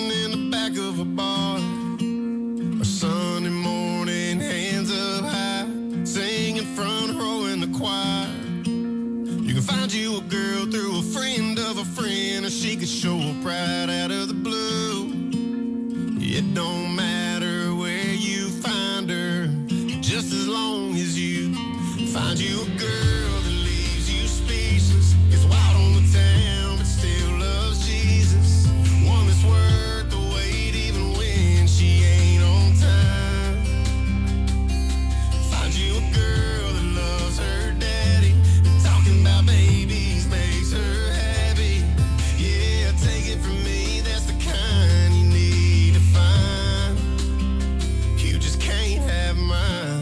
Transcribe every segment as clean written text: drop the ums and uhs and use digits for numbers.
sitting in the back of a bar. A Sunday morning, hands up high, singing front row in the choir. You can find you a girl through a friend of a friend, or she could show up right out of the blue. It don't matter where you find her, just as long as you find you a girl that leaves you speechless, gets wild on the town but still loves Jesus. One that's worth the wait even when she ain't on time. Find you a girl that loves her daddy, and talking about babies makes her happy. Yeah, take it from me, that's the kind you need to find. You just can't have mine.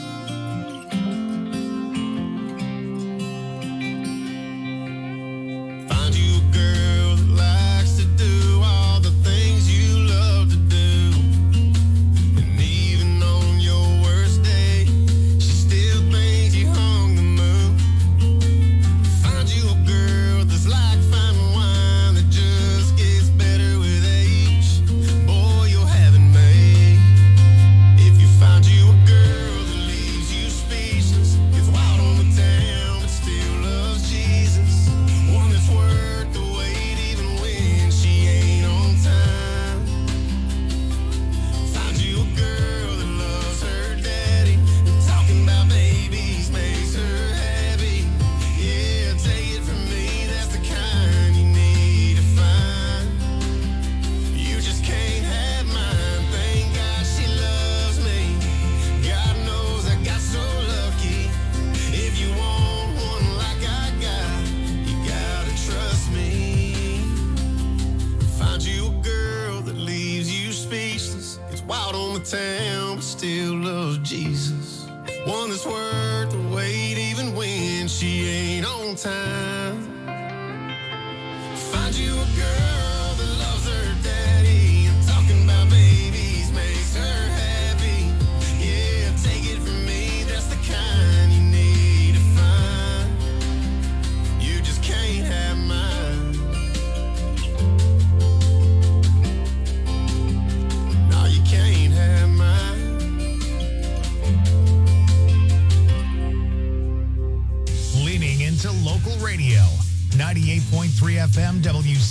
Find you a girl that likes to do all the things you love to do. And even on your worst day, she still thinks you hung the moon. Find you a girl that's like fine wine that just gets better with age. Boy, you'll have it made. If you find you a girl that leaves you speechless, gets wild on the town but still loves Jesus. One that's worth the wait even when she ain't on time. Find you a girl that loves her daddy, and talking about babies makes her happy. Yeah, take it from me, that's the kind you need to find. You just can't have mine. Thank God she loves me. God knows I got so lucky. If you want one like I got, you gotta trust me. Find you a girl that leaves you speechless, gets wild on the town but still loves Jesus. One that's worth the wait even when she ain't on time. Find you a girl that loves her daddy, and talking about babies makes her happy. Yeah, take it from me, that's the kind you need to find. You just can't have mine. No, you can't have mine. Leaning into local radio. 98.3 FM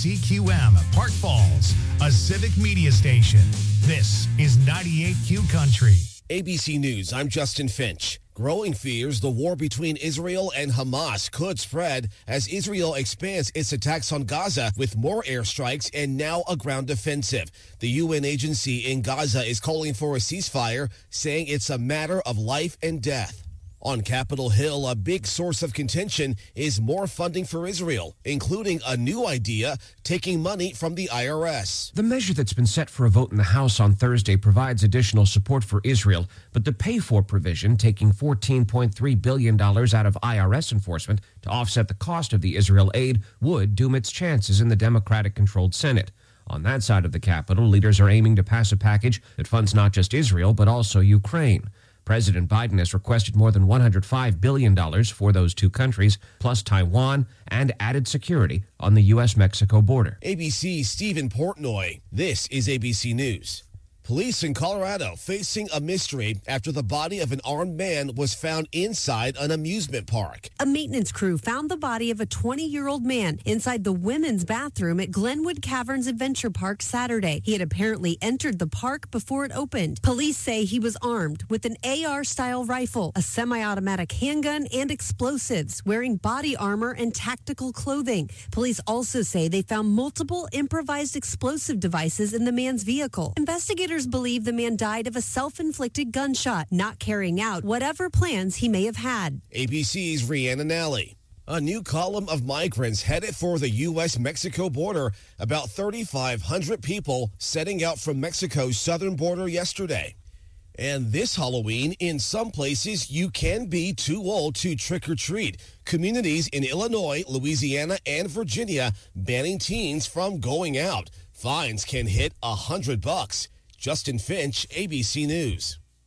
WCQM, Park Falls, a civic media station. This is 98Q Country. ABC News, I'm Justin Finch. Growing fears the war between Israel and Hamas could spread as Israel expands its attacks on Gaza with more airstrikes and now a ground offensive. The UN agency in Gaza is calling for a ceasefire, saying it's a matter of life and death. On Capitol Hill, a big source of contention is more funding for Israel, including a new idea, taking money from the IRS. The measure that's been set for a vote in the House on Thursday provides additional support for Israel, but the pay-for provision, taking $14.3 billion out of IRS enforcement to offset the cost of the Israel aid, would doom its chances in the Democratic-controlled Senate. On that side of the Capitol, leaders are aiming to pass a package that funds not just Israel, but also Ukraine. President Biden has requested more than $105 billion for those two countries, plus Taiwan and added security on the U.S.-Mexico border. ABC's Stephen Portnoy. This is ABC News. Police in Colorado facing a mystery after the body of an armed man was found inside an amusement park. A maintenance crew found the body of a 20-year-old man inside the women's bathroom at Glenwood Caverns Adventure Park Saturday. He had apparently entered the park before it opened. Police say he was armed with an AR-style rifle, a semi-automatic handgun, and explosives, wearing body armor and tactical clothing. Police also say they found multiple improvised explosive devices in the man's vehicle. Investigators believe the man died of a self-inflicted gunshot, not carrying out whatever plans he may have had. ABC's Rhianna Nally. A new column of migrants headed for the U.S.-Mexico border. About 3,500 people setting out from Mexico's southern border yesterday. And this Halloween, in some places, you can be too old to trick-or-treat. Communities in Illinois, Louisiana, and Virginia banning teens from going out. Fines can hit $100. Justin Finch, ABC News.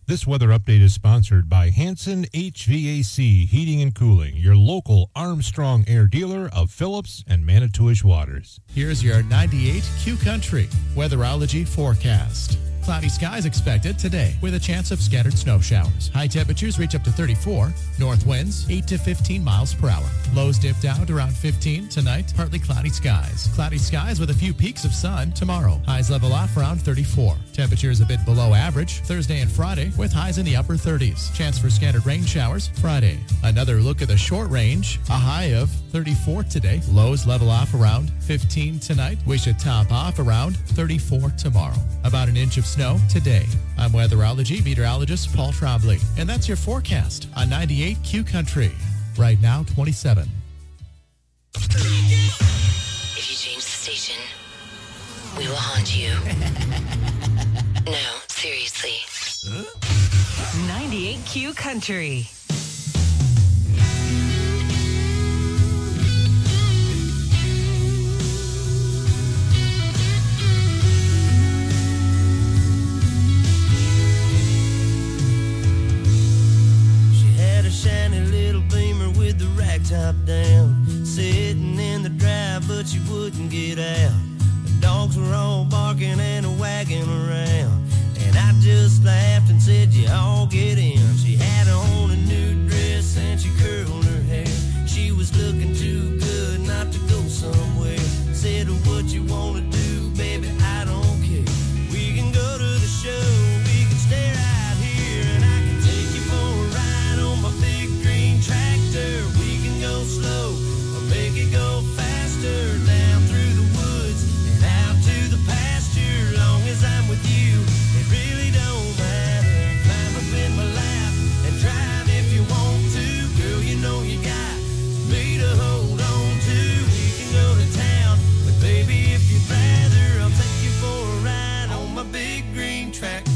This weather update is sponsored by Hanson HVAC Heating and Cooling, your local Armstrong Air dealer of Phillips and Manitowish Waters. Here's your 98 Q Country weatherology forecast. Cloudy skies expected today with a chance of scattered snow showers. High temperatures reach up to 34. North winds 8 to 15 miles per hour. Lows dip down to around 15 tonight. Partly cloudy skies. Cloudy skies with a few peaks of sun tomorrow. Highs level off around 34. Temperatures a bit below average Thursday and Friday with highs in the upper 30s. Chance for scattered rain showers Friday. Another look at the short range. A high of 34 today. Lows level off around 15 tonight. We should top off around 34 tomorrow. About an inch of snow today. I'm weatherology meteorologist Paul Trombley, and that's your forecast on 98 Q Country. Right now, 27. If you change the station, we will haunt you. No, seriously. 98 Q Country. Shiny little Beamer with the rack top down, sitting in the drive, but she wouldn't get out. The dogs were all barking and wagging around, and I just laughed and said, "You all get in." She had on a new dress and she curled her hair. She was looking too good not to go somewhere. Said, "What you wanna do, baby? I don't care. We can go to the show, we can stay right here, and I can take you for a ride on my big green tractor. We can go slow or make it go faster, down through the woods and out to the pasture. Long as I'm with you, it really don't matter. Climb up in my lap and drive if you want to. Girl, you know you got me to hold on to. We can go to town, but baby, if you'd rather, I'll take you for a ride on my big green tractor.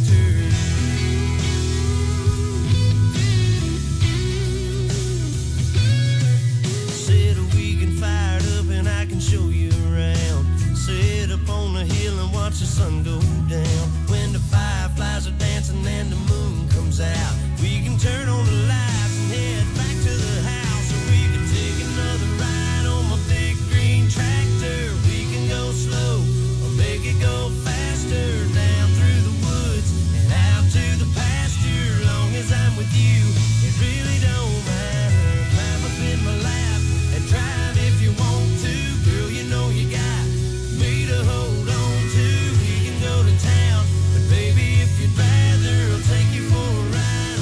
Show you around, sit up on the hill and watch the sun go down. When the fireflies are dancing and the moon comes out, we can turn on the lights and head back to the house. Or we can take another ride on my big green tractor. We can go slow or make it go faster, down through the woods and out to the pasture. Long as I'm with you, it really don't matter. Climb up in my lap and drive if you want to. You know you got me to hold on to. We can go to town, but baby, if you'd rather, I'll take you for a ride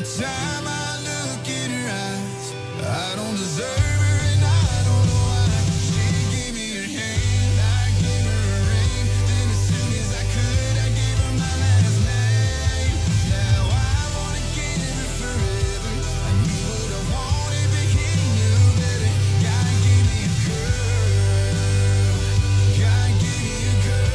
Every time I look in her eyes, I don't deserve her and I don't know why. She gave me her hand, I gave her a ring. Then as soon as I could, I gave her my last name. Now I wanna give her forever. I knew what I wanted, but he knew better. God gave me a girl. God gave me a girl.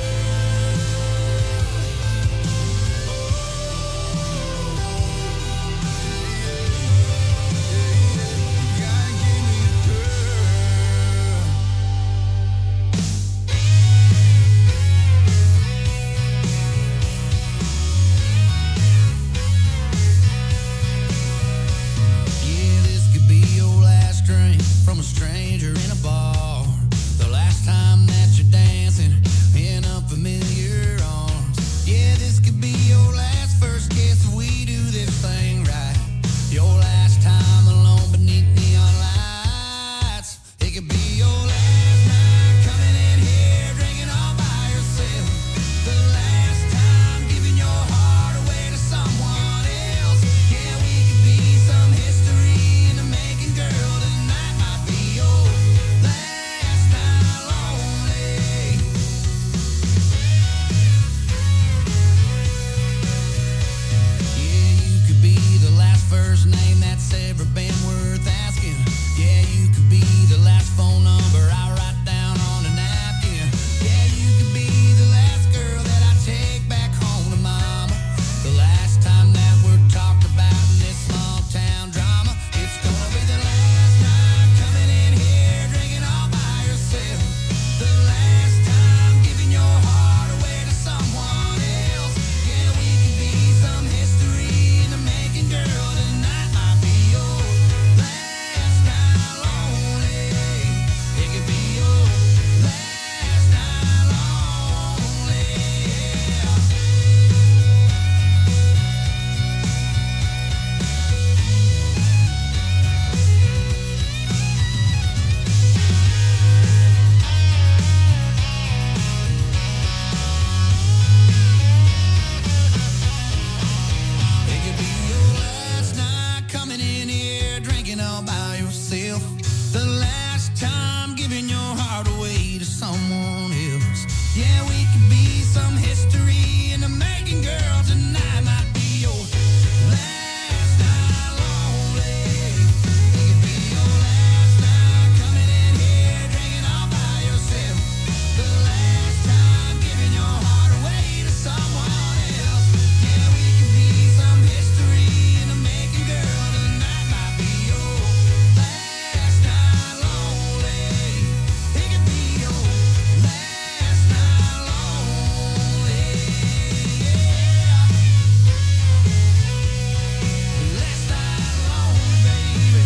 Yeah, this could be your last drink from a stranger in a bar. The last time that you're dancing in unfamiliar arms. Yeah, this could be your last first kiss if we do this thing right. Your last time alone beneath neon lights. It could be your last night coming in here drinking all by yourself. The last time giving your heart away to someone else. Yeah, we could be some history in the making, girl. Tonight might be your last night lonely. Yeah, you could be the last first name that's ever been worth asking. Yeah, you could be the last phone number I write down on a napkin. Yeah, you could be the last girl that I take back home to mama. The last time that we're talked about in this small town drama. It's gonna be the last night coming in here drinking all by yourself. The last time giving your heart away to someone else. Yeah, we could be some history in the making, girl. Tonight might be your last night lonely. It could be your last night lonely. Yeah. It could be your last night coming in here drinking all by yourself. The last time giving your heart away to someone else. Yeah, we could be some history in the making, girl. Tonight might be your last night lonely. It could be your last night coming in here drinking all by yourself. The last time giving your heart away to someone else. Yeah, we could be some history in the making, girl. Tonight might be your last night lonely. It could be your last night lonely. Yeah. Last night lonely, baby.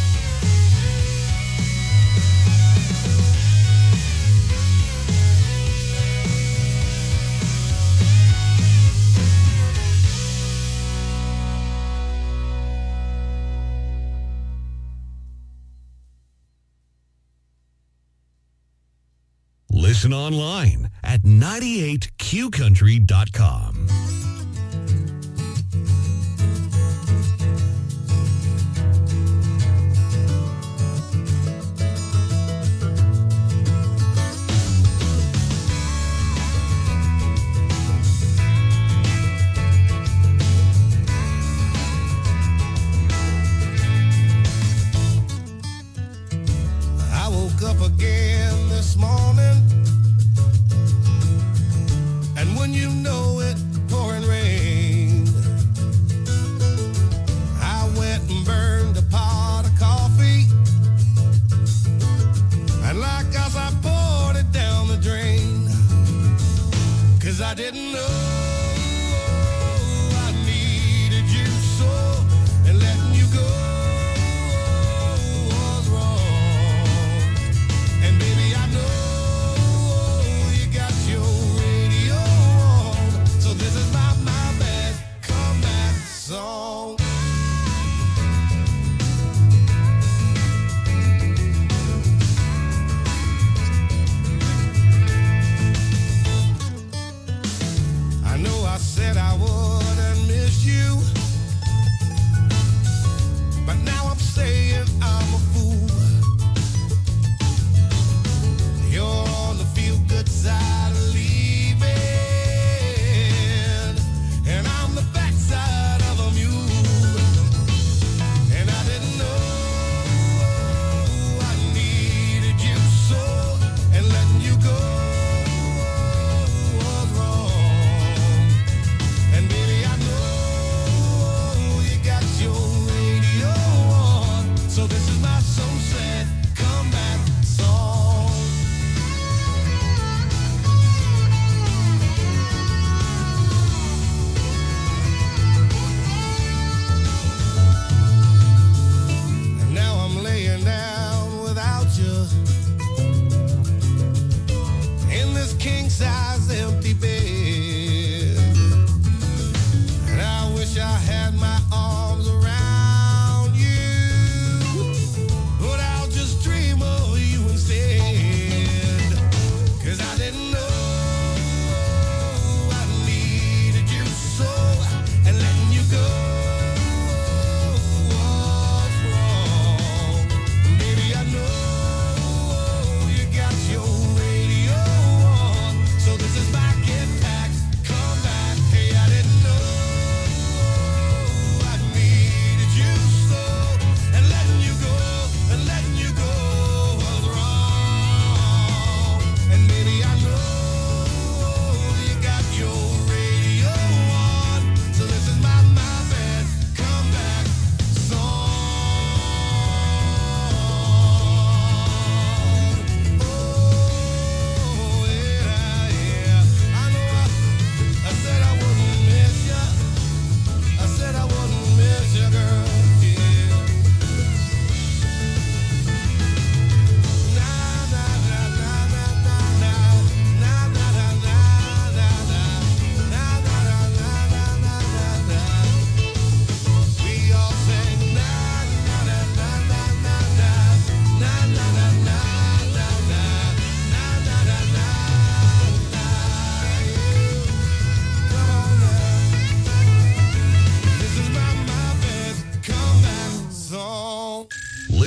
Listen online at 98qcountry.com. I woke up again this morning, and when you know it, poor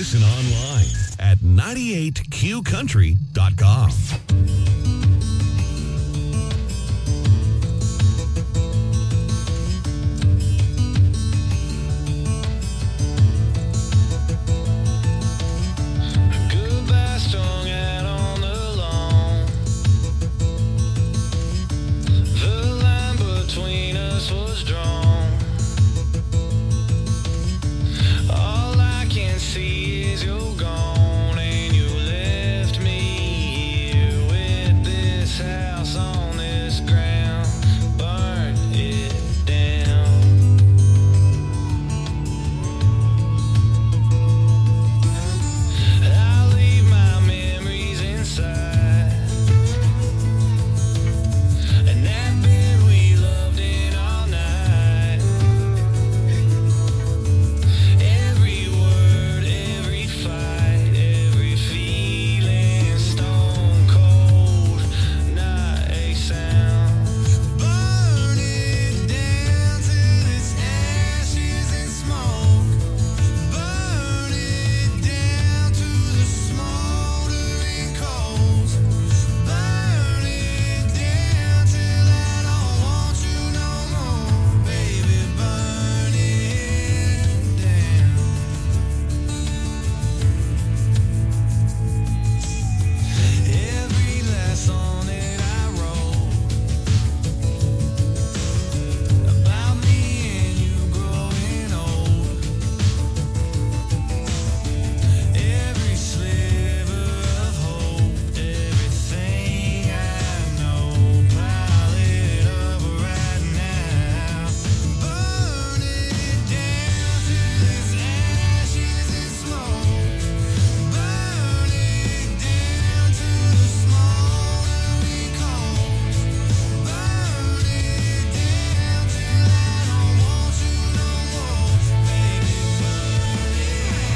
Listen online at 98qcountry.com. Goodbye strung out on the lawn. The line between us was drawn. All I can see is you're gone, and you left me here with this house on this ground. Burn it down. I leave my memories inside, and that bed we loved in all night. Every word, every fight, every feeling, stone cold, not a sound. Burn it down till it's ashes and smoke. Burn it down to the smoldering coals. Burn it down till I don't want you no more, baby. Burn it down. Every last song that I wrote about me and you growing old. Every sliver of hope, everything I know, pile it up right now. Burn it down till it's ashes and smoke. Burn it down to the smoldering coals. Burn it down till I don't want you no more, baby. Burn it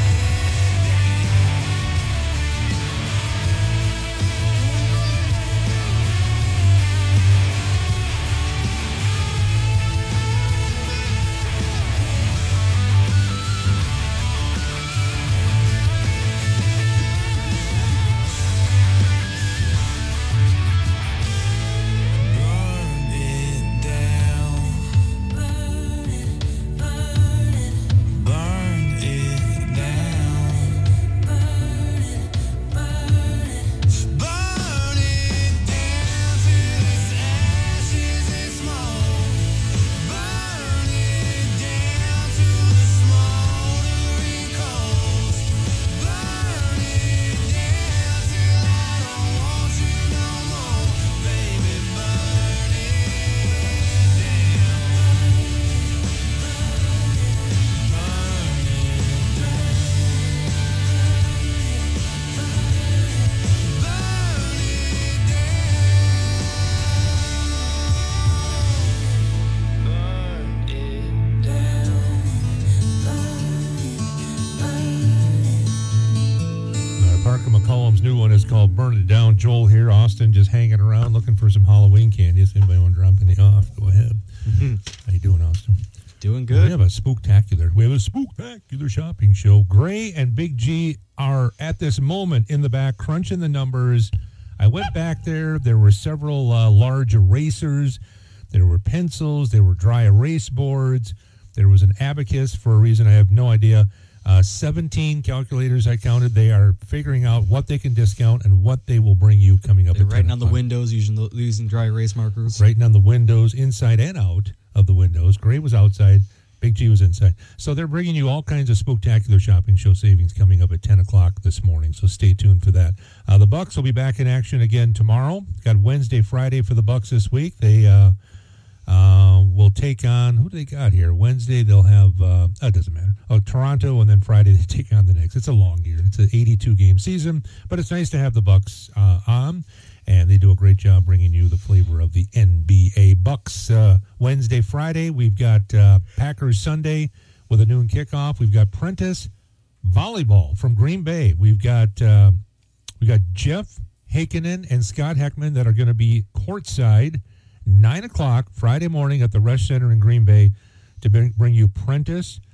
Burn it down. Burn it down. Burn it down till it's ashes and smoke. Burn it down to the smoldering coals. Burn it down till I don't want you no more, baby. Burn it Parker McCollum's new one is called Burn It Down. Joel here, Austin, just hanging around looking for some Halloween candy. If anybody want to drop any off, go ahead. How you doing, Austin? Doing We good. have a spooktacular shopping show. Gray and Big G are at this moment in the back crunching the numbers. I went back there. There were several large erasers. There were pencils. There were dry erase boards. There was an abacus for a reason I have no idea. 17 calculators I counted. They are figuring out what they can discount and what they will bring you coming up. They're at writing 10 on the o'clock. windows using dry erase markers. Writing on the windows, inside and out of the windows. Gray was outside. Big G was inside. So they're bringing you all kinds of spectacular shopping show savings coming up at 10 o'clock this morning. So stay tuned for that. The Bucks will be back in action again tomorrow. Got Wednesday, Friday for the Bucks this week. They will take on, who do they got here? Wednesday they'll have, it doesn't matter. Toronto, and then Friday they take on the Knicks. It's a long year. It's an 82-game season, but it's nice to have the Bucks on, and they do a great job bringing you the flavor of the NBA. Bucks Wednesday, Friday. We've got Packers Sunday with a noon kickoff. We've got Prentice volleyball from Green Bay. We've got Jeff Heikkinen and Scott Heckman that are going to be courtside 9 o'clock Friday morning at the Rush Center in Green Bay to bring you Prentice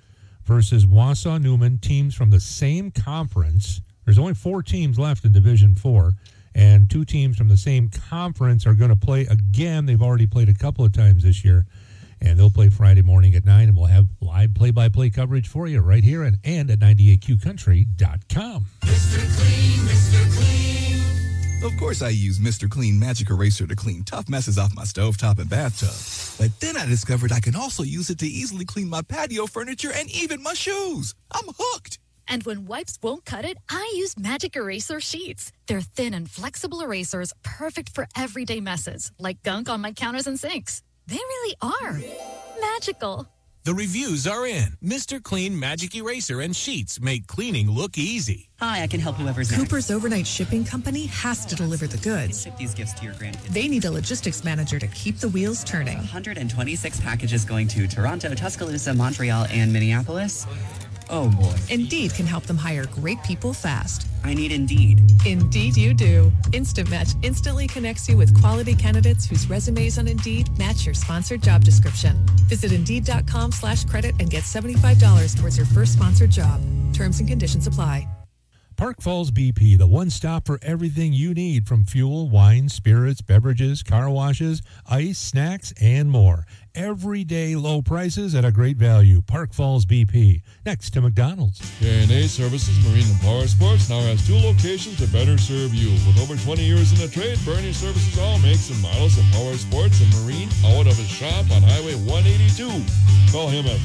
versus Wausau Newman, teams from the same conference. There's only 4 teams left in Division 4, and 2 teams from the same conference are going to play again. They've already played a couple of times this year, and they'll play Friday morning at 9, and we'll have live play-by-play coverage for you right here and at 98QCountry.com. Mr. Clean, Mr. Clean. Of course I use Mr. Clean Magic Eraser to clean tough messes off my stovetop and bathtub. But then I discovered I can also use it to easily clean my patio furniture and even my shoes. I'm hooked. And when wipes won't cut it, I use Magic Eraser Sheets. They're thin and flexible erasers, perfect for everyday messes, like gunk on my counters and sinks. They really are magical. The reviews are in. Mr. Clean Magic Eraser and Sheets make cleaning look easy. Hi, I can help whoever's Cooper's Overnight Shipping Company has to deliver the goods. Ship these gifts to your grandkids. They need a logistics manager to keep the wheels turning. 126 packages going to Toronto, Tuscaloosa, Montreal, and Minneapolis. Oh, boy. Indeed can help them hire great people fast. I need Indeed. Indeed you do. Instant Match instantly connects you with quality candidates whose resumes on Indeed match your sponsored job description. Visit Indeed.com/credit and get $75 towards your first sponsored job. Terms and conditions apply. Park Falls BP, the one stop for everything you need from fuel, wine, spirits, beverages, car washes, ice, snacks, and more. Everyday low prices at a great value. Park Falls BP, next to McDonald's. J&A Services Marine and Power Sports now has 2 locations to better serve you. With over 20 years in the trade, Bernie services all makes and models of power sports and marine out of his shop on Highway 182. Call him at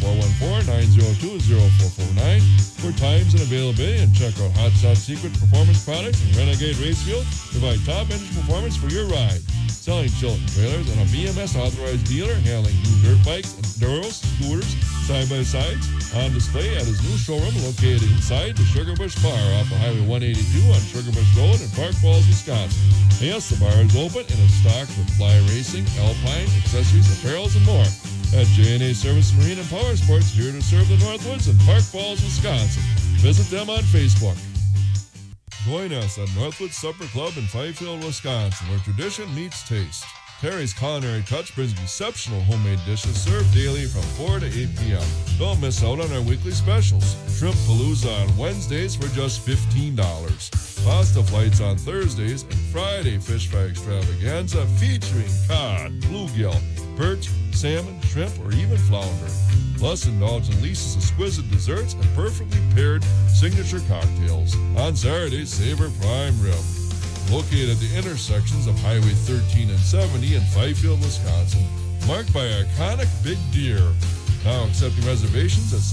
414-902-0449 for times and availability, and check out Hot Shot Secret Performance Products and Renegade Racefield. Provide top engine performance for your ride. Selling Chilton trailers and a BMS authorized dealer, handling new dirt bikes, enduros, scooters, side-by-sides, on display at his new showroom located inside the Sugar Bush Bar off of Highway 182 on Sugar Bush Road in Park Falls, Wisconsin. And yes, the bar is open and is stocked with fly racing, alpine, accessories, apparels, and more. At J&A Service Marine and Power Sports, here to serve the Northwoods in Park Falls, Wisconsin. Visit them on Facebook. Join us at Northwood Supper Club in Fifield, Wisconsin, where tradition meets taste. Terry's Culinary Touch brings exceptional homemade dishes served daily from 4 to 8 p.m. Don't miss out on our weekly specials. Shrimp Palooza on Wednesdays for just $15. Pasta flights on Thursdays, and Friday fish fry extravaganza featuring cod, bluegill, perch, salmon, shrimp, or even flounder. Plus, indulge in Lisa's exquisite desserts and perfectly paired signature cocktails. On Saturdays, savor prime rib. Located at the intersections of Highway 13 and 70 in Fifield, Wisconsin, marked by iconic big deer. Now accepting reservations at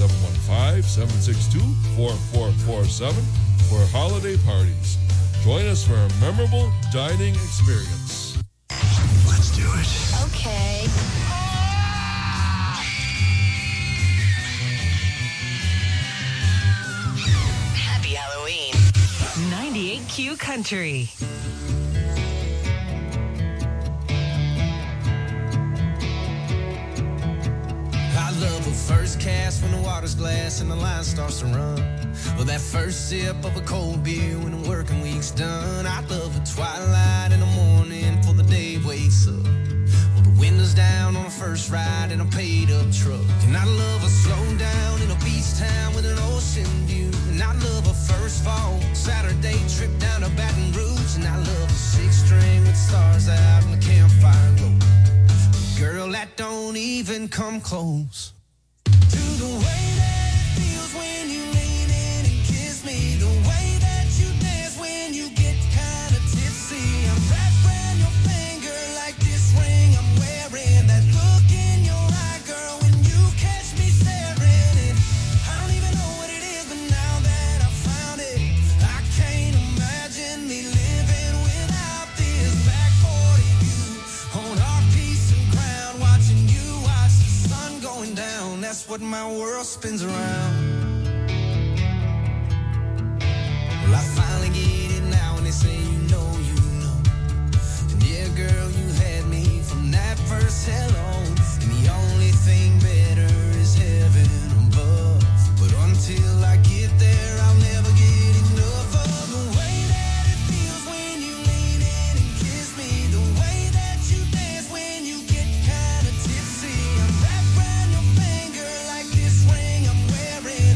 715-762-4447 for holiday parties. Join us for a memorable dining experience. Let's do it. Okay. Happy Halloween. 98Q Country. I love a first cast when the water's glass and the line starts to run. Or that first sip of a cold beer when the working week's done. I love a twilight in the morning before the day wakes up. Well, the windows down on a first ride in a paid-up truck. And I love a slow down in a beach town with an ocean view. And I love a first fall Saturday trip down to Baton Rouge. And I love a six-string with stars out and a campfire glow. Girl, that don't even come close to the way that it feels when you lean in and kiss me. The way that you dance when you get kind of tipsy. I'm wrapped around your finger like this ring I'm wearing. That look in your eye, girl, when you catch me staring. And I don't even know what it is, but now that I found it, I can't imagine me living without this. Back 40 view on our piece of ground, watching you watch the sun going down. That's what my world spins around. Well, I finally get it now when they say you know. And yeah, girl, you had me from that first hello. And the only thing better is heaven above. But until I get there, I'll never get enough of the way that it feels when you lean in and kiss me. The way that you dance when you get kind of tipsy. I'm wrapped around your finger like this ring I'm wearing.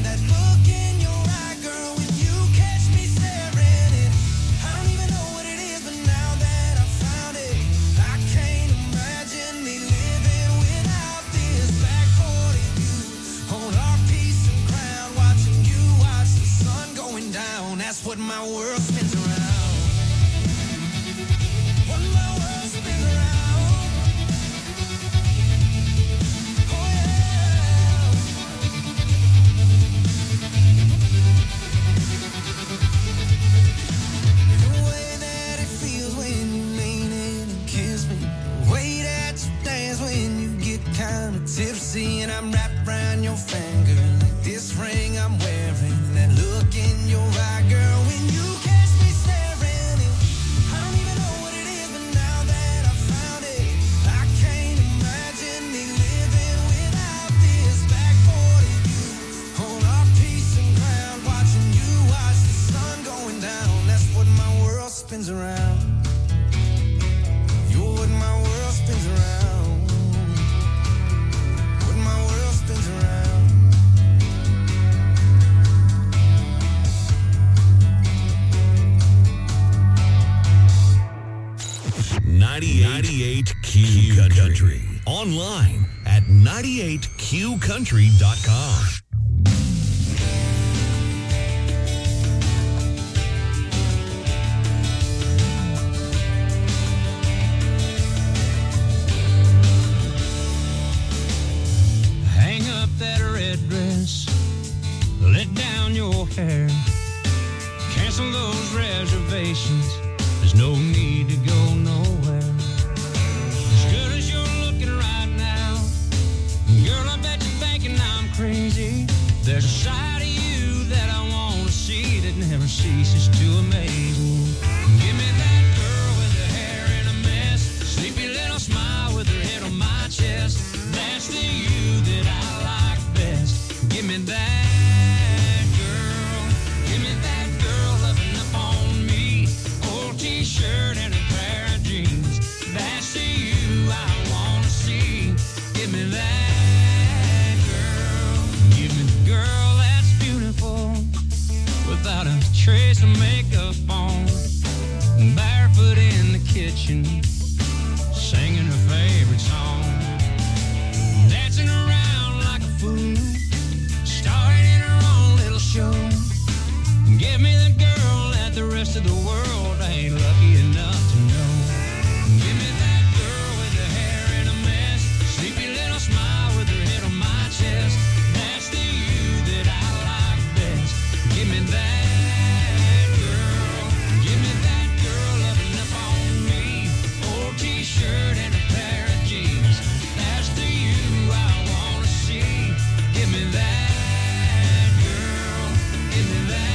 That's what my world spins around. What my world spins around. Oh yeah. The way that it feels when you lean in and kiss me. The way that you dance when you get kind of tipsy. And I'm wrapped around your finger like this ring I'm wearing. That look in your eye, girl, when you catch me staring. And I don't even know what it is, but now that I found it, I can't imagine me living without this. Back for you, hold our peace and ground, watching you watch the sun going down. That's what my world spins around. You're what my world spins around. What my world spins around. 98 Q Country. Online at 98QCountry.com. Hang up that red dress, let down your hair, cancel those reservations. There's no need to go nowhere. As good as you're looking right now, girl, I bet you're thinking I'm crazy. There's a side of you that I want to see that never ceases to amaze me. Give me that girl with her hair in a mess, sleepy little smile with her head on my chest. That's the you that I like best. Give me that girl. Give me that girl loving up on me. Old t-shirt and a pair of jeans. That's the you I want to see. Give me that girl. Give me the girl that's beautiful without a trace of makeup on. Barefoot in the kitchen, singing her favorite song. Dancing around like a fool, starring in her own little show. Give me the girl that the rest of the world ain't lucky enough to know. Give me that girl with her hair in a mess, sleepy little smile with her head on my chest. That's the you that I like best. Give me that girl. Give me that girl loving up on me. Old t-shirt and a pair of jeans. That's the you I want to see. Give me that girl. Give me that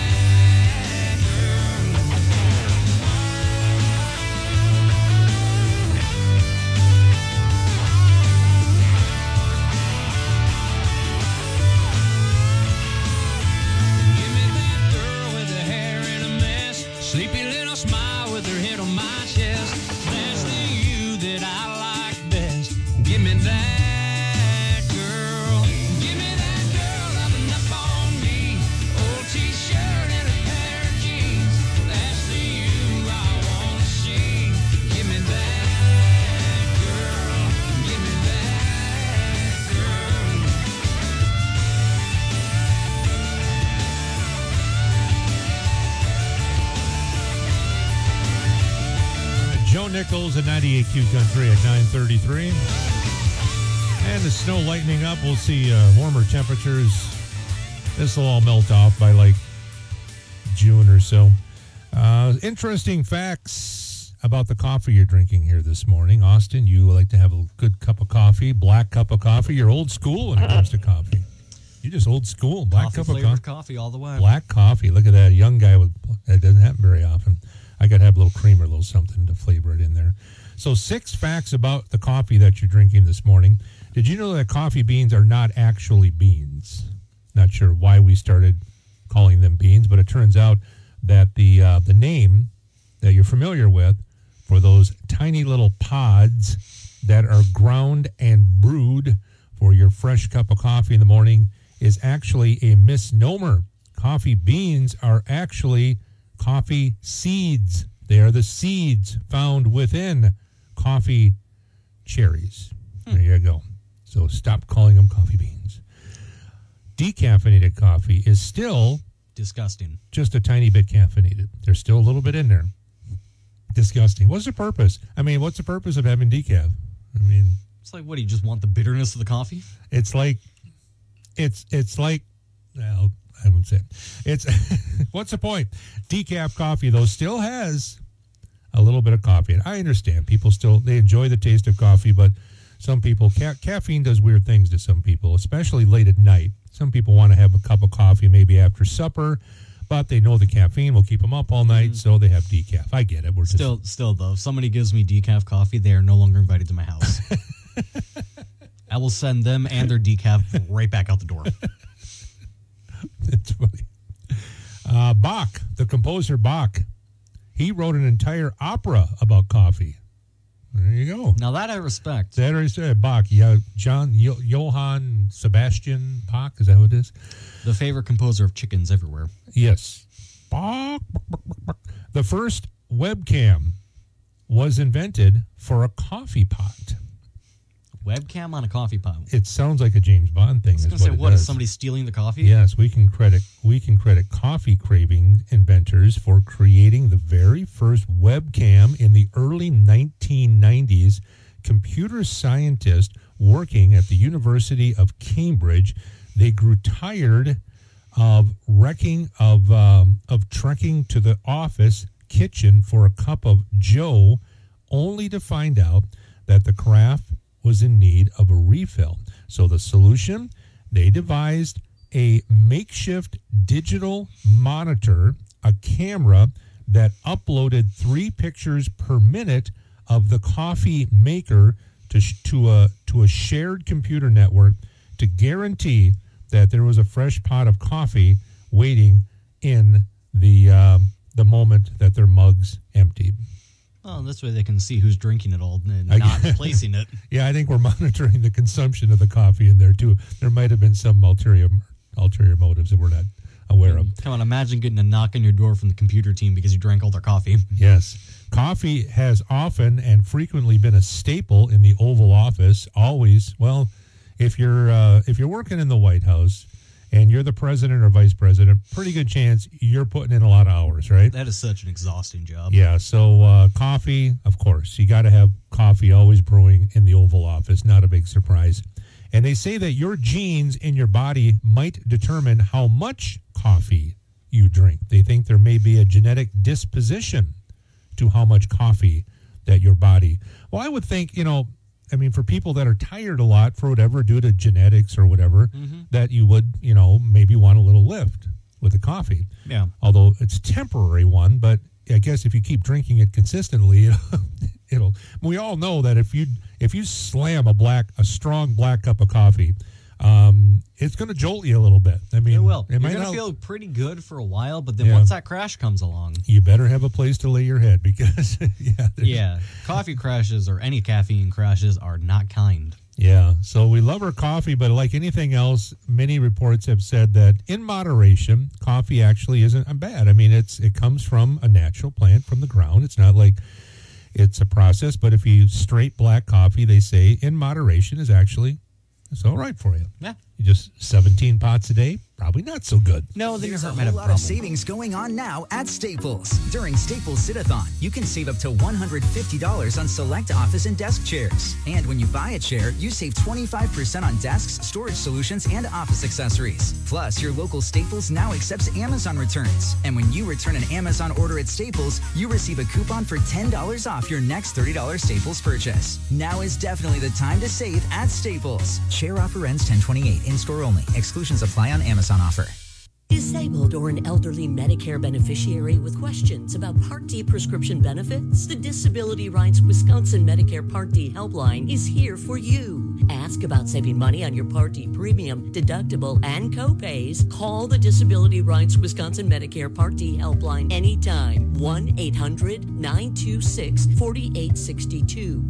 sleepy little smile with her head on my chest. That's the you that I like best. Give me that girl. Give me that girl loving up on me. Old t-shirt and a pair of jeans. That's the you I want to see. Give me that girl. Give me that girl. Joe Nichols at 98Q Country at 9:33. And the snow lightening up. We'll see warmer temperatures. This will all melt off by like June or so. Interesting facts about the coffee you're drinking here this morning. Austin, you like to have a good cup of coffee, black cup of coffee. You're old school when it comes to coffee. You're just old school. Black cup of coffee all the way. Black coffee. Look at that. A young guy with that doesn't happen very often. I got to have a little cream or a little something to flavor it in there. So 6 facts about the coffee that you're drinking this morning. Did you know that coffee beans are not actually beans? Not sure why we started calling them beans, but it turns out that the name that you're familiar with for those tiny little pods that are ground and brewed for your fresh cup of coffee in the morning is actually a misnomer. Coffee beans are actually coffee seeds. They are the seeds found within coffee cherries. There you go. So stop calling them coffee beans. Decaffeinated coffee is still Disgusting. Just a tiny bit caffeinated. There's still a little bit in there. Disgusting. What's the purpose? I mean, what's the purpose of having decaf? I mean, it's like, what, do you just want the bitterness of the coffee? It's like, well, I wouldn't say it. It's, what's the point? Decaf coffee, though, still has a little bit of coffee. And I understand people they enjoy the taste of coffee, but some people, caffeine does weird things to some people, especially late at night. Some people want to have a cup of coffee maybe after supper, but they know the caffeine will keep them up all night, so they have decaf. I get it. Still, though, if somebody gives me decaf coffee, they are no longer invited to my house. I will send them and their decaf right back out the door. It's funny. Bach, the composer Bach, he wrote an entire opera about coffee. There you go. Now that I respect. That is Bach. Yeah, Johann Sebastian Bach. Is that what it is? The favorite composer of Chickens Everywhere. Yes. Bach. The first webcam was invented for a coffee pot. Webcam on a coffee pot. It sounds like a James Bond thing. I was going to say, what is somebody stealing the coffee? Yes, we can credit coffee craving inventors for creating the very first webcam in the early 1990s. Computer scientists working at the University of Cambridge, they grew tired of trekking to the office kitchen for a cup of Joe, only to find out that the carafe was in need of a refill. So the solution, they devised a makeshift digital monitor, a camera that uploaded 3 pictures per minute of the coffee maker to a shared computer network to guarantee that there was a fresh pot of coffee waiting in the moment that their mugs emptied. Oh, this way they can see who's drinking it all and not placing it. Yeah, I think we're monitoring the consumption of the coffee in there, too. There might have been some ulterior motives that we're not aware of. Come on, imagine getting a knock on your door from the computer team because you drank all their coffee. Yes. Coffee has often and frequently been a staple in the Oval Office. Always. Well, if you're working in the White House and you're the president or vice president, pretty good chance you're putting in a lot of hours, right? That is such an exhausting job. Yeah, so coffee, of course. You got to have coffee always brewing in the Oval Office. Not a big surprise. And they say that your genes in your body might determine how much coffee you drink. They think there may be a genetic disposition to how much coffee that your body... Well, I would think, for people that are tired a lot for whatever, due to genetics or whatever, that you would, maybe want a little lift with the coffee. Yeah. Although it's a temporary one, but I guess if you keep drinking it consistently, it'll. We all know that if you slam a strong black cup of coffee, it's going to jolt you a little bit. I mean, it will. You're going to feel pretty good for a while, but then once that crash comes along, you better have a place to lay your head because coffee crashes or any caffeine crashes are not kind. Yeah, so we love our coffee, but like anything else, many reports have said that in moderation, coffee actually isn't bad. I mean, it comes from a natural plant from the ground. It's not like it's a process, but if you straight black coffee, they say in moderation is actually it's all right for you. Yeah. You just 17 pots a day, probably not so good. No, there's a whole lot of savings going on now at Staples. During Staples Sit-a-thon, you can save up to $150 on select office and desk chairs. And when you buy a chair, you save 25% on desks, storage solutions, and office accessories. Plus, your local Staples now accepts Amazon returns. And when you return an Amazon order at Staples, you receive a coupon for $10 off your next $30 Staples purchase. Now is definitely the time to save at Staples. Chair offer ends 10/28. In-store only. Exclusions apply on Amazon offer. Disabled or an elderly Medicare beneficiary with questions about Part D prescription benefits? The Disability Rights Wisconsin Medicare Part D helpline is here for you. Ask about saving money on your Part D premium, deductible, and co-pays. Call the Disability Rights Wisconsin Medicare Part D helpline anytime. 1-800-926-4862.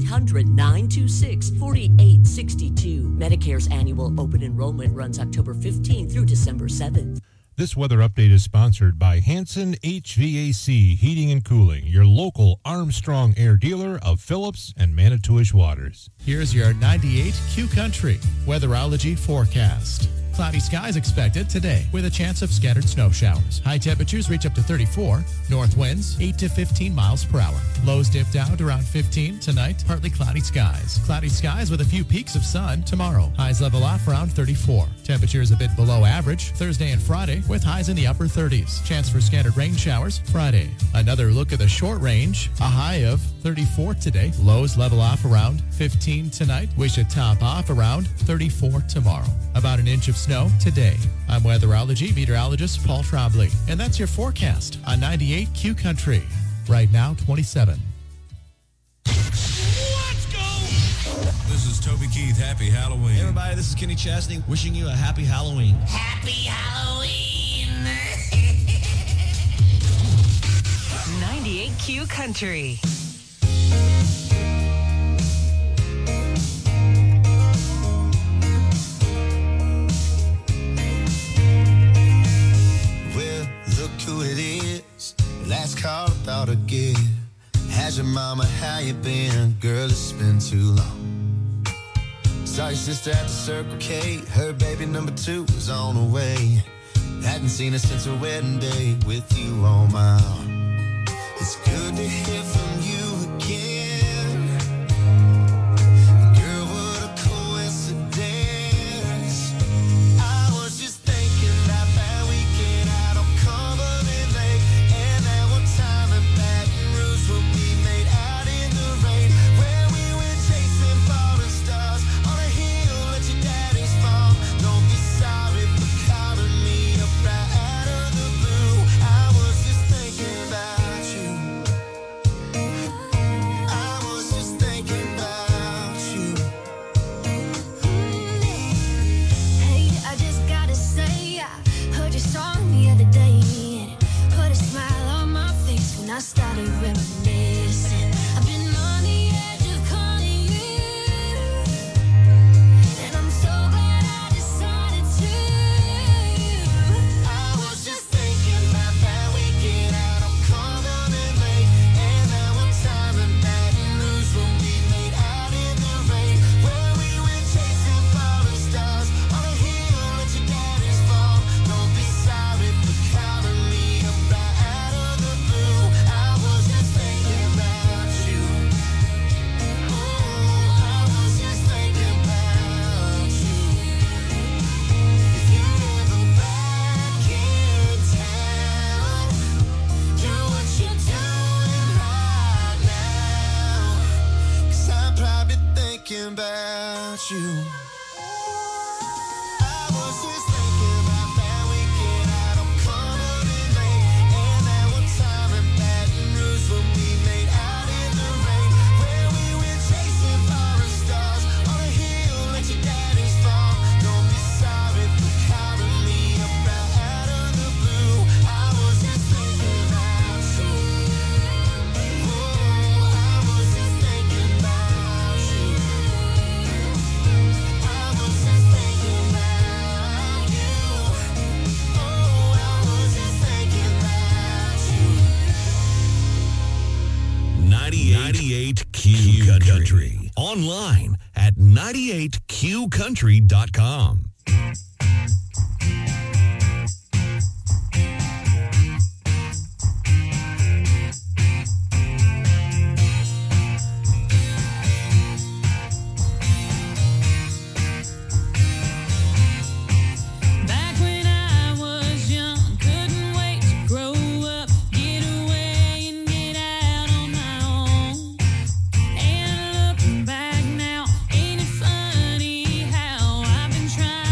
1-800-926-4862. Medicare's annual open enrollment runs October 15th through December 7th. This weather update is sponsored by Hanson HVAC Heating and Cooling, your local Armstrong Air dealer of Phillips and Manitowish Waters. Here's your 98 Q Country weatherology forecast. Cloudy skies expected today with a chance of scattered snow showers. High temperatures reach up to 34. North winds 8 to 15 miles per hour. Lows dip down to around 15 tonight. Partly cloudy skies. Cloudy skies with a few peaks of sun tomorrow. Highs level off around 34. Temperatures a bit below average Thursday and Friday with highs in the upper 30s. Chance for scattered rain showers Friday. Another look at the short range. A high of 34 today. Lows level off around 15 tonight. We should top off around 34 tomorrow. About an inch of snow today. I'm weatherology meteorologist Paul Trombley, and that's your forecast on 98 Q Country. Right now, 27. This is Toby Keith. Happy Halloween. Hey everybody, this is Kenny Chesney wishing you a happy Halloween. Happy Halloween. 98 Q Country. Well, look who it is. Last call I thought I'd give. How's your mama? How you been? Girl, it's been too long. Saw your sister at the Circle K. Her baby number 2 was on the way. Hadn't seen her since her wedding day with you on my arm. It's good to hear from you again. Girl, what a coincidence. I was just thinking about that weekend out on Cumberland Lake. And that one time in Baton Rouge when we made out in the rain. Where we went chasing falling stars on a hill at your daddy's farm. Don't be sorry for calling me up right out of the blue. I was just thinking about you. I was just thinking about you. Hey, I just gotta say, I heard your song the other day, and it put a smile on my face when I started reminiscing. I've been on the edge of calling you, and I'm so glad I decided to. I was just thinking about that weekend out on Cumberland Lake. And that one time in Baton Rouge when we made out in the rain. Where we went chasing falling stars on a hill at your daddy's farm. Don't be sorry for calling me up right out of the blue. I was just thinking about you. Oh, I was just thinking about you. If you're ever back in town, do what you're doing right now. 'Cause I'm probably thinking about you. I was just thinking about that weekend out on Cumberland Lake. And that one time in Baton Rouge when we made out in the rain. Where we went chasing falling stars on a hill at your daddy's farm. Don't be sorry for calling me up right out of the blue. I was just thinking about you. Oh, I was just thinking about you. I was just thinking about you. Oh, I was just thinking about you. 98 Q Country. Online at 98QCountry.com. Back when I was young, couldn't wait to grow up, get away and get out on my own. And looking back now, ain't it funny how I've been trying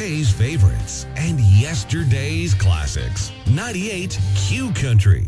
today's favorites and yesterday's classics. 98 Q Country.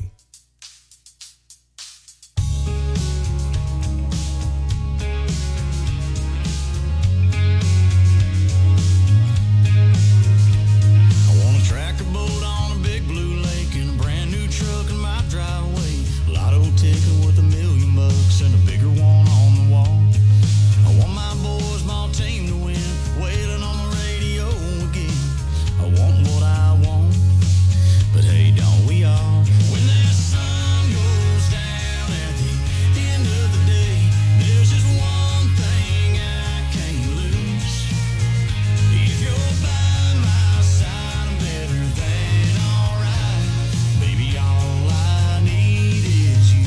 I want a tractor boat on a big blue lake and a brand new truck in my driveway. Lotto ticket worth $1 million and a bigger one on the wall. I want my boys, my team to win, wailing on the radio again. I want what I want, but hey, don't we all? When that sun goes down at the end of the day, there's just one thing I can't lose. If you're by my side, I'm better than alright. Baby, all I need is you.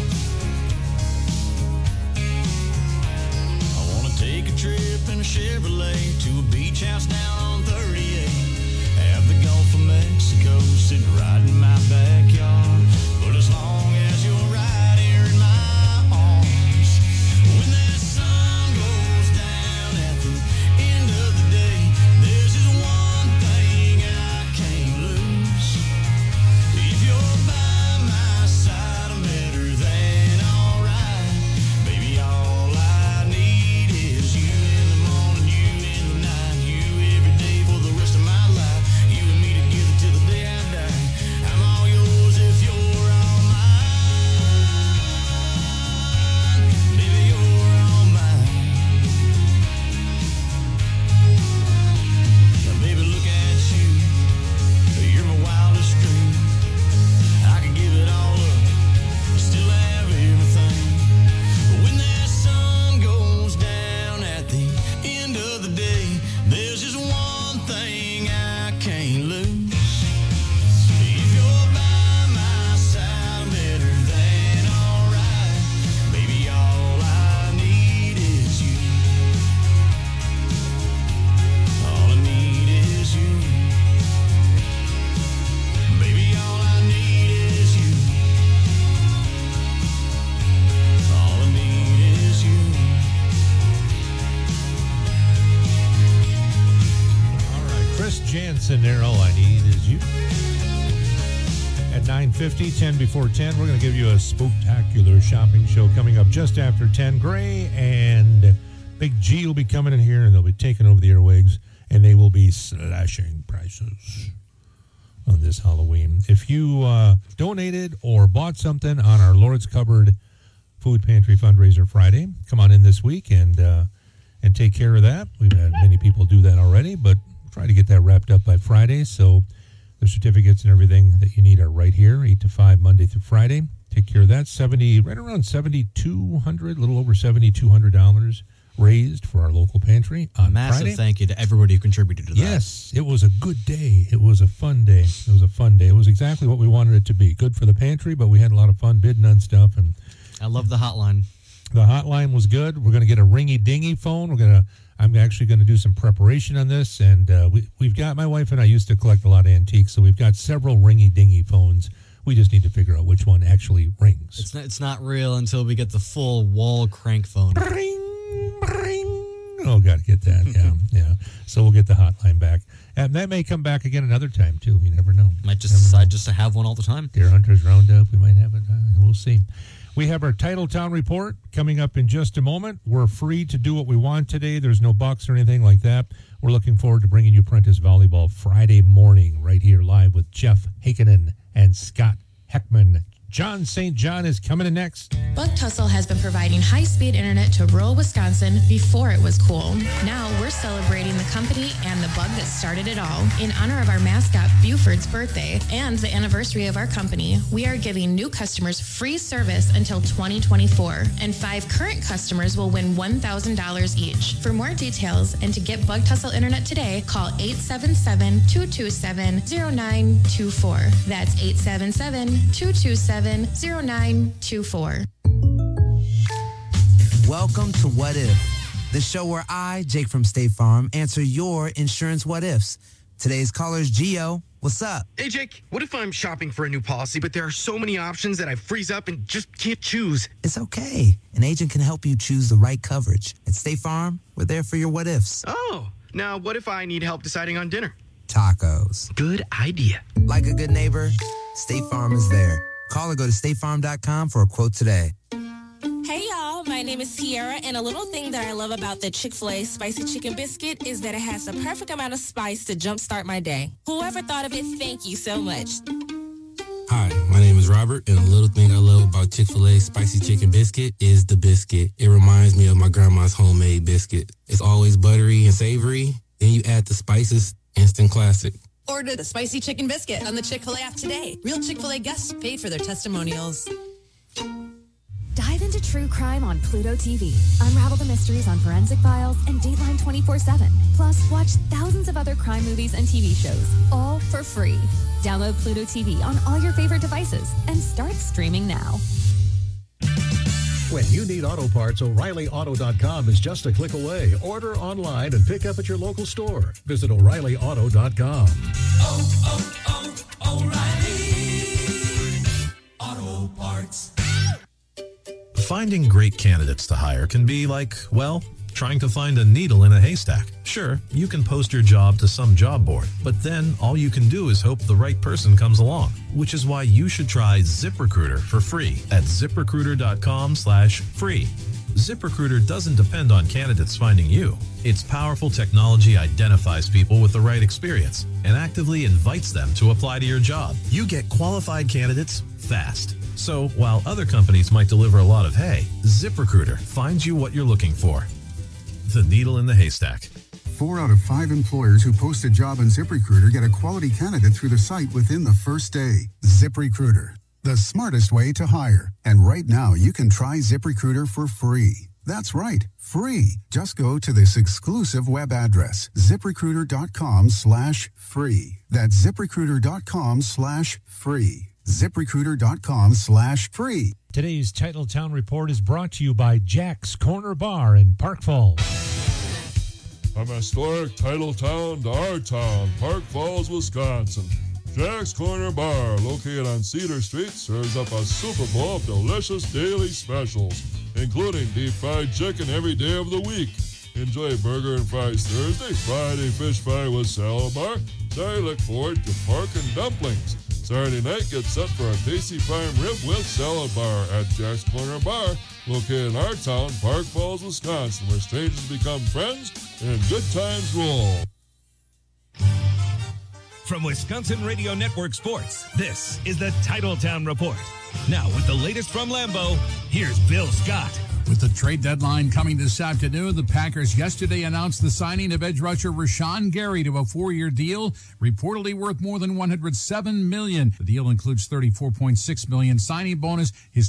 I wanna take a trip in a Chevrolet to a beach house down on 38. Have the Gulf of Mexico sitting right in my backyard. But as long as you're right here in my arms, when that sun goes down at the end of the day, there's just one thing I can't lose. If you're by my side, I'm better than alright. Baby, all I need is you in the morning, you in the night, you every day for the rest of my life. You and me together till the day I die. I'm all yours if you're all mine. Baby, you're all mine. Now, baby, look at you. You're my wildest dream. I could give it all up, still have everything. But when that sun goes down at the end of the day, there's just one thing I can't lose. If you're by my side, I'm better than alright. Baby, all I need is you. All I need is you. Baby, all I need is you. All I need is you. All right, Chris Jansen there. All I need is you. At 9:50, 10 before 10, we're going to give you a spectacular shopping show coming up just after 10. Gray and Big G will be coming in here, and they'll be taking over the airwaves, and they will be slashing prices on this Halloween. If you donated or bought something on our Lord's Cupboard Food Pantry Fundraiser Friday, come on in this week and take care of that. We've had many people do that already, but try to get that wrapped up by Friday. So the certificates and everything that you need are right here, 8 to 5, Monday through Friday. Take care of that. Right around $7,200, a little over $7,200 raised for our local pantry on Massive Friday. thank you to everybody who contributed to that. Yes, it was a good day. It was a fun day. It was exactly what we wanted it to be. Good for the pantry, but we had a lot of fun bidding on stuff. And I love the hotline. the hotline was good. We're going to get a ringy-dingy phone. I'm actually going to do some preparation on this, and we've got, my wife and I used to collect a lot of antiques, so we've got several ringy-dingy phones. We just need to figure out which one actually rings. It's not real until we get the full wall crank phone. Oh, got to get that. Yeah. So we'll get the hotline back. And that may come back again another time, too. You never know. Might just decide just to have one all the time. Deer Hunters Roundup, we might have it. We'll see. We have our Titletown report coming up in just a moment. We're free to do what we want today. There's no bucks or anything like that. We're looking forward to bringing you Prentice Volleyball Friday morning right here live with Jeff Hakinen and Scott Heckman. John St. John is coming in next. Bug Tussle has been providing high-speed internet to rural Wisconsin before it was cool. Now we're celebrating the company and the bug that started it all. In honor of our mascot, Buford's birthday, and the anniversary of our company, we are giving new customers free service until 2024, and 5 current customers will win $1,000 each. For more details and to get Bug Tussle internet today, call 877-227-0924. That's 877-227-0924. Welcome to What If, the show where I, Jake from State Farm, answer your insurance what ifs. Today's caller is Gio. What's up? Hey, Jake, what if I'm shopping for a new policy, but there are so many options that I freeze up and just can't choose? It's okay. An agent can help you choose the right coverage. At State Farm, we're there for your what ifs. Oh, Now, what if I need help deciding on dinner? Tacos. Good idea. Like a good neighbor, State Farm is there. Call or go to statefarm.com for a quote today. Hey y'all, my name is Tiara, and a little thing that I love about the Chick-fil-A Spicy Chicken Biscuit is that it has the perfect amount of spice to jumpstart my day. Whoever thought of it, thank you so much. Hi, my name is Robert, and a little thing I love about Chick-fil-A Spicy Chicken Biscuit is the biscuit. It reminds me of my grandma's homemade biscuit. It's always buttery and savory. Then you add the spices, instant classic. Order the Spicy Chicken Biscuit on the Chick-fil-A app today. Real Chick-fil-A guests paid for their testimonials. Dive into true crime on Pluto TV. Unravel the mysteries on Forensic Files and Dateline 24/7. Plus, watch thousands of other crime movies and TV shows, all for free. Download Pluto TV on all your favorite devices and start streaming now. When you need auto parts, O'ReillyAuto.com is just a click away. Order online and pick up at your local store. Visit O'ReillyAuto.com. O'Reilly Auto Parts. Finding great candidates to hire can be like, well, trying to find a needle in a haystack. Sure, you can post your job to some job board, but then all you can do is hope the right person comes along, which is why you should try ZipRecruiter for free at ZipRecruiter.com/free. ZipRecruiter doesn't depend on candidates finding you. Its powerful technology identifies people with the right experience and actively invites them to apply to your job. You get qualified candidates fast. So while other companies might deliver a lot of hay, ZipRecruiter finds you what you're looking for. The needle in the haystack. 4 out of 5 employers who post a job on ZipRecruiter get a quality candidate through the site within the first day. ZipRecruiter, the smartest way to hire. And right now, you can try ZipRecruiter for free. That's right, free. Just go to this exclusive web address, ZipRecruiter.com/free. That's ZipRecruiter.com/free. ZipRecruiter.com/free. Today's Titletown Report is brought to you by Jack's Corner Bar in Park Falls. From historic Titletown to our town, Park Falls, Wisconsin. Jack's Corner Bar, located on Cedar Street, serves up a Super Bowl of delicious daily specials, including deep fried chicken every day of the week. Enjoy burger and fries Thursday, Friday fish fry with salad bar. Saturday, look forward to pork and dumplings. Saturday night, get set for a tasty prime rib with salad bar at Jack's Corner Bar, located in our town, Park Falls, Wisconsin, where strangers become friends and good times roll. From Wisconsin Radio Network Sports, this is the Titletown Report. Now, with the latest from Lambeau, here's Bill Scott. With the trade deadline coming this afternoon, the Packers yesterday announced the signing of edge rusher Rashawn Gary to a 4-year deal, reportedly worth more than $107 million. The deal includes $34.6 million signing bonus. His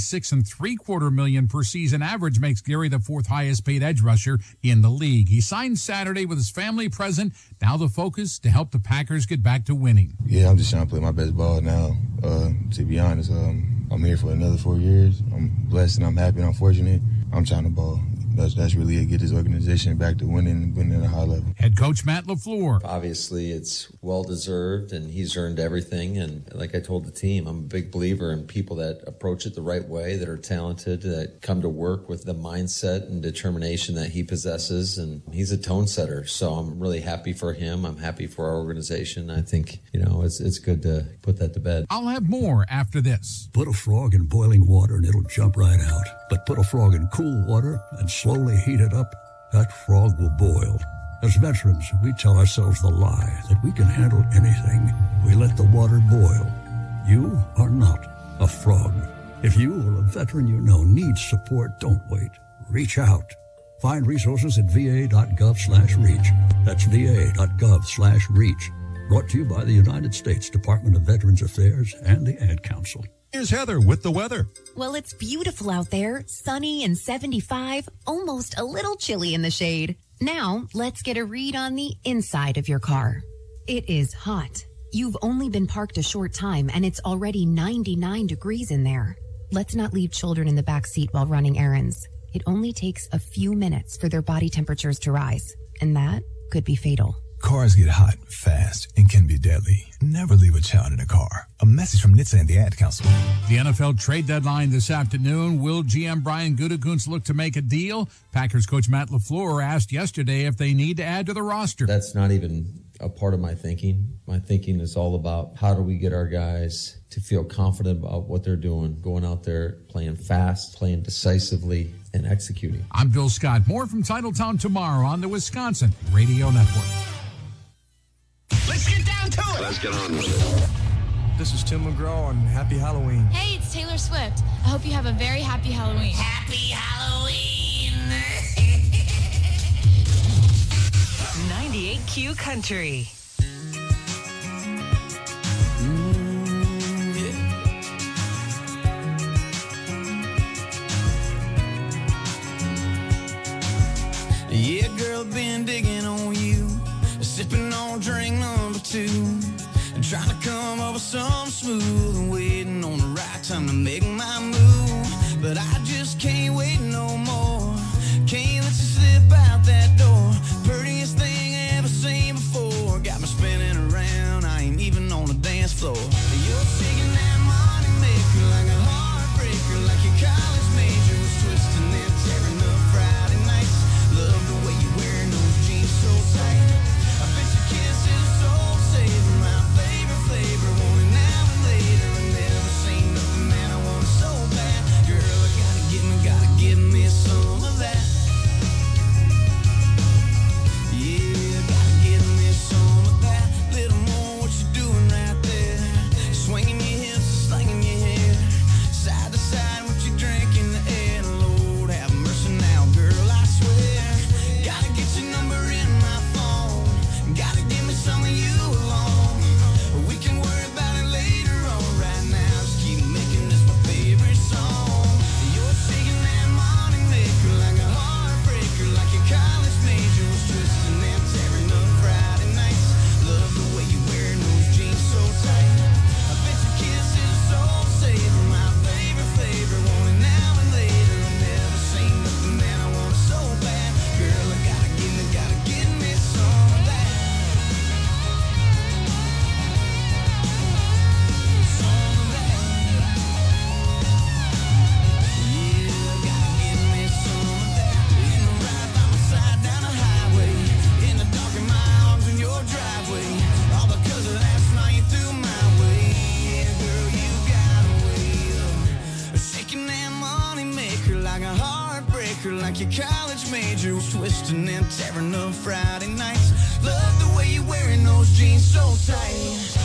$26.75 million per season average makes Gary the 4th highest paid edge rusher in the league. He signed Saturday with his family present. Now the focus to help the Packers get back to winning. Yeah, I'm just trying to play my best ball now. To be honest, I'm here for another 4 years. I'm blessed and I'm happy and I'm fortunate. I'm trying to ball. That's really it. Get this organization back to winning at a high level. Head coach Matt LaFleur. Obviously, it's well-deserved, and he's earned everything. And like I told the team, I'm a big believer in people that approach it the right way, that are talented, that come to work with the mindset and determination that he possesses. And he's a tone setter, so I'm really happy for him. I'm happy for our organization. I think, it's good to put that to bed. I'll have more after this. Put a frog in boiling water and it'll jump right out. But put a frog in cool water and slowly heat it up, that frog will boil. As veterans, we tell ourselves the lie that we can handle anything. We let the water boil. You are not a frog. If you or a veteran you know needs support, don't wait. Reach out. Find resources at va.gov/reach. That's va.gov/reach. Brought to you by the United States Department of Veterans Affairs and the Ad Council. Here's Heather with the weather. Well, it's beautiful out there, sunny and 75, almost a little chilly in the shade. Now, let's get a read on the inside of your car. It is hot. You've only been parked a short time and it's already 99 degrees in there. Let's not leave children in the back seat while running errands. It only takes a few minutes for their body temperatures to rise, and that could be fatal. Cars get hot, fast, and can be deadly. Never leave a child in a car. A message from NHTSA and the Ad Council. The NFL trade deadline this afternoon. Will GM Brian Gutekunst look to make a deal? Packers coach Matt LaFleur asked yesterday if they need to add to the roster. That's not even a part of my thinking. My thinking is all about how do we get our guys to feel confident about what they're doing, going out there, playing fast, playing decisively, and executing. I'm Bill Scott. More from Titletown tomorrow on the Wisconsin Radio Network. Let's get down to it. Let's get on with it. This is Tim McGraw, and happy Halloween. Hey, it's Taylor Swift. I hope you have a very happy Halloween. Happy Halloween. 98Q Country. Yeah, girl, been digging on you, sipping on drink number 2, trying to come up with something smooth and waiting on the right time to make my move. But I just can't wait no more. Can't let you slip out that door. Prettiest thing I ever seen before. Got me spinning around. I ain't even on the dance floor. You're shaking that money maker like a heartbreaker, like your college major was twisting and tearing up Friday nights. Love the way you're wearing those jeans so tight. I bet your kiss is a soul saver, my favorite flavor. Want it now and later. I never seen nothing, man, I want it so bad. Girl, I gotta give me some of that. Yeah, gotta give me some of that. Little more what you doing right there. Swinging your hips, slinging your hair. Side to side, what you drink in the air. Lord, have mercy now, girl, I swear. Gotta get your number in my phone. Gotta give me some of you alone. We can worry about it later on. Right now, just keep making this my favorite song. You're shaking that money maker like a heartbreaker, like your college major was twisting and tearing up Friday nights. Love the way you're wearing those jeans so tight. I bet your kiss is a soul saver, my favorite flavor. Want it now and later. I never seen nothing, man, I want it so bad. Girl, I gotta give me some of that. Some of that. Yeah, gotta give me some of that. In the ride by my side down the highway, in the dark in my arms in your driveway. All because of last night you threw my way. Yeah, girl, you got a way of shaking that money maker like a heartbreaker, like your college major was twisting and tearing up Friday nights. Love the way you're wearing those jeans so tight.